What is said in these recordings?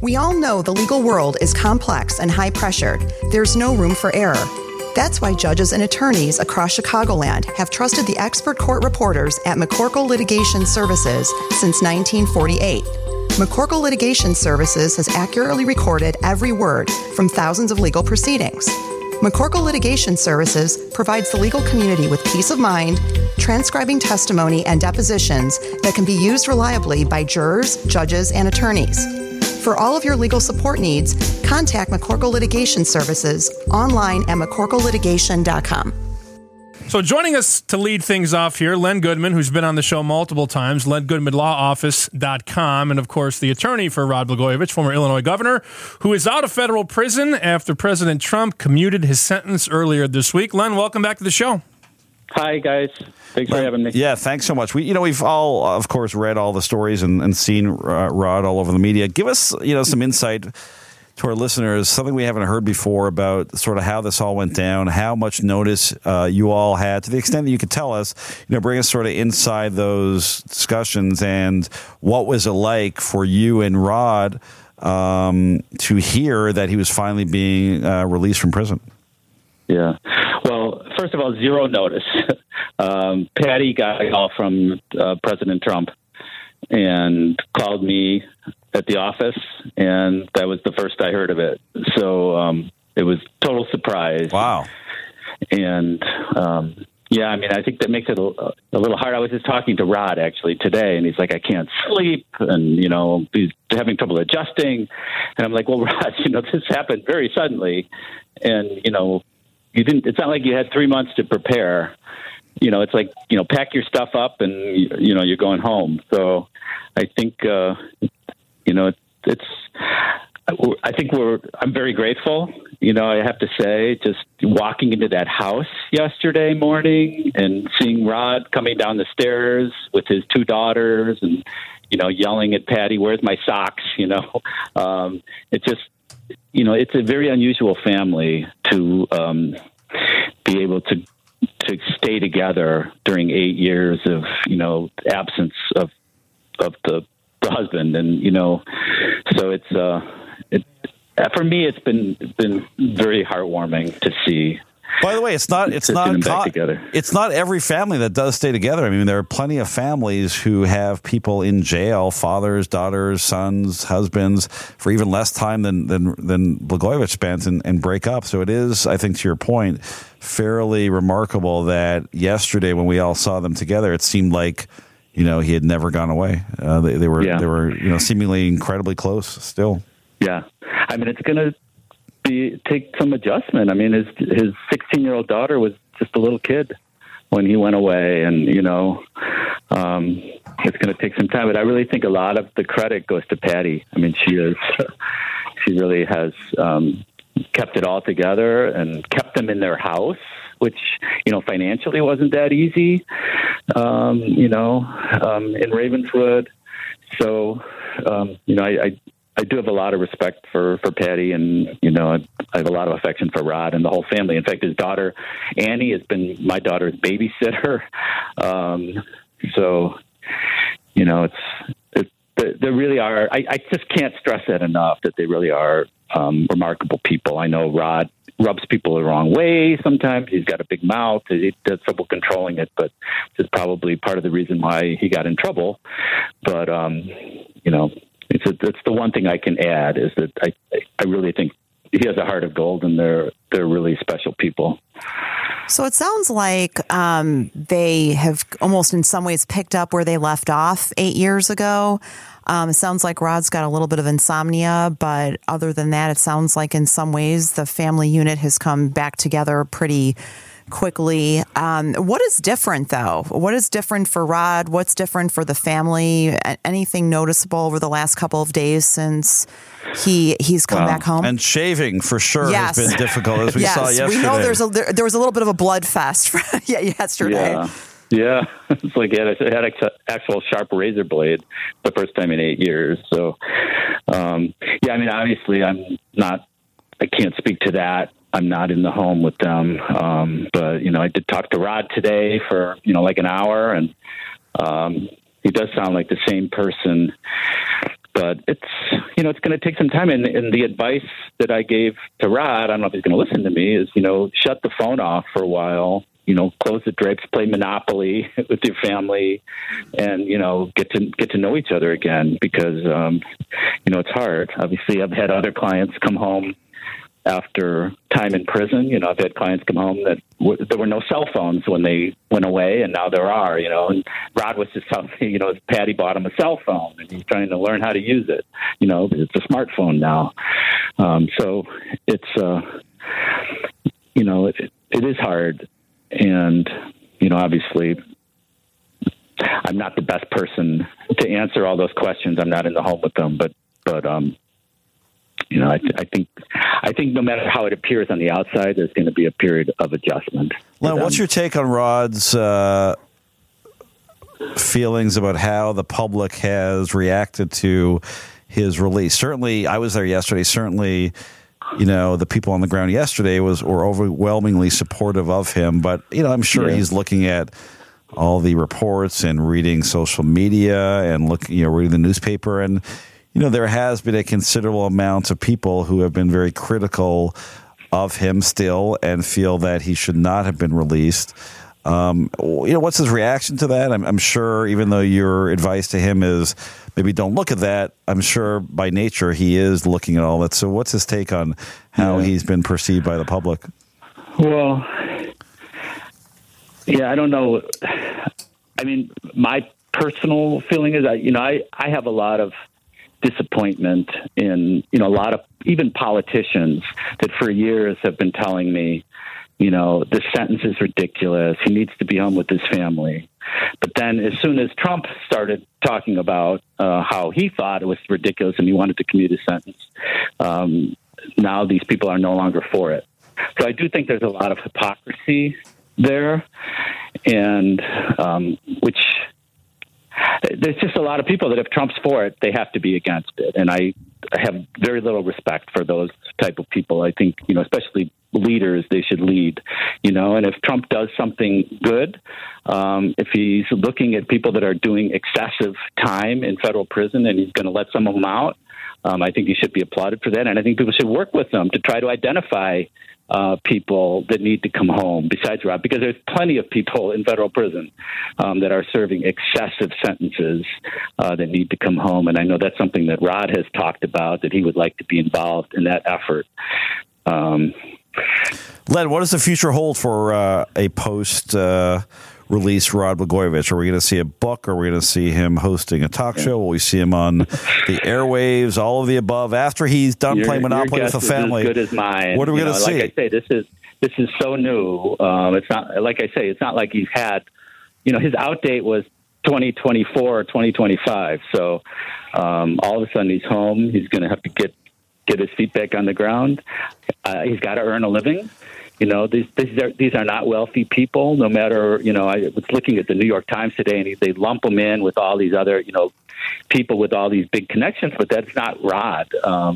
We all know the legal world is complex and high-pressured. There's no room for error. That's why judges and attorneys across Chicagoland have trusted the expert court reporters at McCorkle Litigation Services since 1948. McCorkle Litigation Services has accurately recorded every word from thousands of legal proceedings. McCorkle Litigation Services provides the legal community with peace of mind, transcribing testimony and depositions that can be used reliably by jurors, judges, and attorneys. For all of your legal support needs, contact McCorkle Litigation Services online at McCorkleLitigation.com. So joining us to lead things off here, Len Goodman, who's been on the show multiple times, LenGoodmanLawOffice.com, and of course the attorney for Rod Blagojevich, former Illinois governor, who is out of federal prison after President Trump commuted his sentence earlier this week. Len, welcome back to the show. Hi, guys. Thanks for having me. Yeah, thanks so much. We've all, of course, read all the stories and seen Rod all over the media. Give us, some insight to our listeners, something we haven't heard before about sort of how this all went down, how much notice you all had, to the extent that you could tell us, bring us sort of inside those discussions, and what was it like for you and Rod to hear that he was finally being released from prison? Yeah. Well, first of all, zero notice. Patty got a call from President Trump and called me at the office, and that was the first I heard of it. So it was total surprise. Wow. And I think that makes it a little hard. I was just talking to Rod actually today, and he's like, I can't sleep, and he's having trouble adjusting. And I'm like, well, Rod, this happened very suddenly, and you didn't. It's not like you had 3 months to prepare. It's like pack your stuff up and you're going home. So I think I'm very grateful. I have to say, just walking into that house yesterday morning and seeing Rod coming down the stairs with his two daughters and, yelling at Patty, where's my socks? It's just, it's a very unusual family to be able to stay together during 8 years of, absence of the husband. And, so it's, for me, it's been very heartwarming to see. By the way, it's not every family that does stay together. I mean, there are plenty of families who have people in jail, fathers, daughters, sons, husbands, for even less time than Blagojevich spent and break up. So it is, I think, to your point, fairly remarkable that yesterday when we all saw them together, it seemed like, he had never gone away. They were seemingly incredibly close still. Yeah. I mean, it's going to take some adjustment. I mean, his 16-year-old daughter was just a little kid when he went away, and it's going to take some time. But I really think a lot of the credit goes to Patty. I mean, she really has kept it all together and kept them in their house, which financially wasn't that easy. In Ravenswood. So I do have a lot of respect for Patty, and I have a lot of affection for Rod and the whole family. In fact, his daughter Annie has been my daughter's babysitter. So they really are. I just can't stress that enough, that they really are remarkable people. I know Rod rubs people the wrong way sometimes. He's got a big mouth. He does trouble controlling it, but it's probably part of the reason why he got in trouble. But it's the one thing I can add, is that I really think he has a heart of gold, and they're really special people. So it sounds like they have almost in some ways picked up where they left off 8 years ago. It sounds like Rod's got a little bit of insomnia, but other than that, it sounds like in some ways the family unit has come back together pretty quickly. What is different, though? What is different for Rod? What's different for the family? Anything noticeable over the last couple of days since he's come back home? And shaving, for sure, has been difficult, as we saw yesterday. We know there was a little bit of a blood fest yesterday. Yeah, it's like he had an actual sharp razor blade the first time in 8 years. So, obviously I can't speak to that. I'm not in the home with them. But, I did talk to Rod today for, like an hour, and he does sound like the same person But it's going to take some time. And the advice that I gave to Rod, I don't know if he's going to listen to me, is, shut the phone off for a while. Close the drapes, play Monopoly with your family, and get to know each other again, because it's hard. Obviously, I've had other clients come home after time in prison. I've had clients come home that there were no cell phones when they went away, and now there are. And Rod was just telling me, Patty bought him a cell phone, and he's trying to learn how to use it. It's a smartphone now, so it's it is hard. And, obviously, I'm not the best person to answer all those questions. I'm not in the home with them, but I think no matter how it appears on the outside, there's going to be a period of adjustment. Len, what's your take on Rod's feelings about how the public has reacted to his release? Certainly, I was there yesterday. Certainly, the people on the ground yesterday were overwhelmingly supportive of him. But, I'm sure he's looking at all the reports and reading social media and reading the newspaper. And, there has been a considerable amount of people who have been very critical of him still and feel that he should not have been released. What's his reaction to that? I'm sure, even though your advice to him is maybe don't look at that, I'm sure by nature he is looking at all that. So what's his take on how he's been perceived by the public? Well, I don't know. I mean, my personal feeling is that, I have a lot of disappointment in, a lot of even politicians that for years have been telling me, this sentence is ridiculous. He needs to be home with his family. But then as soon as Trump started talking about how he thought it was ridiculous and he wanted to commute his sentence, now these people are no longer for it. So I do think there's a lot of hypocrisy there, and which there's just a lot of people that if Trump's for it, they have to be against it. And I have very little respect for those type of people. I think, especially leaders, they should lead, and if Trump does something good, if he's looking at people that are doing excessive time in federal prison and he's going to let some of them out, I think he should be applauded for that. And I think people should work with them to try to identify people that need to come home besides Rod, because there's plenty of people in federal prison that are serving excessive sentences that need to come home. And I know that's something that Rod has talked about, that he would like to be involved in that effort. Len, what does the future hold for a post-release Rod Blagojevich? Are we going to see a book? Are we going to see him hosting a talk show? Will we see him on the airwaves? All of the above. After he's done playing Monopoly with the family, as good as mine. What are we going to see? Like I say, this is so new. It's not like I say. It's not like he's had. His out date was 2024 or 2025. So all of a sudden he's home. He's going to have to get his feet back on the ground. He's got to earn a living. These are not wealthy people, no matter, I was looking at the New York Times today, and they lump them in with all these other, people with all these big connections, but that's not Rod. So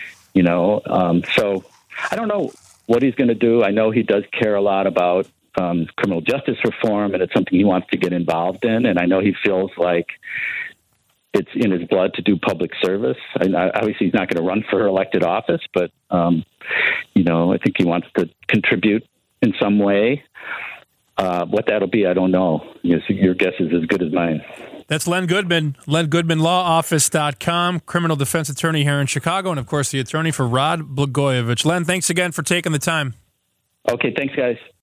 I don't know what he's going to do. I know he does care a lot about criminal justice reform, and it's something he wants to get involved in. And I know he feels like it's in his blood to do public service. Obviously, he's not going to run for elected office, but, I think he wants to contribute in some way. What that'll be, I don't know. Your guess is as good as mine. That's Len Goodman, LenGoodmanLawOffice.com, criminal defense attorney here in Chicago, and, of course, the attorney for Rod Blagojevich. Len, thanks again for taking the time. Okay, thanks, guys.